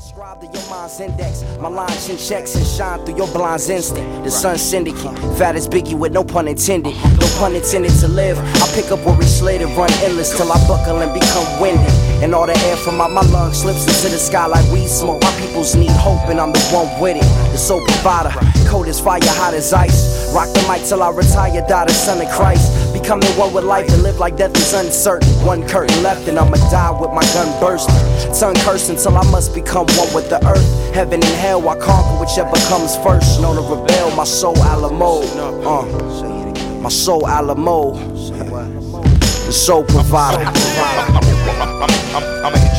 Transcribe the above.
Subscribe to your mind's index. My lines in checks and shine through your blind's instinct. The Sun Syndicate, fat as Biggie with no pun intended. No pun intended to live. I pick up where we slid and run endless till I buckle and become winded. And all the air from out my lungs slips into the sky like weed smoke. My peoples need hope and I'm the one with it. The soul provider, cold as fire, hot as ice. Rock the mic till I retire, die the son of Christ. Becoming one with life and live like death is uncertain. One curtain left and I'ma die with my gun bursting. Tongue cursing till I must become one with the earth. Heaven and hell, I conquer whichever comes first. Known to rebel, my soul Alamo. My soul Alamo. The soul provider. I'm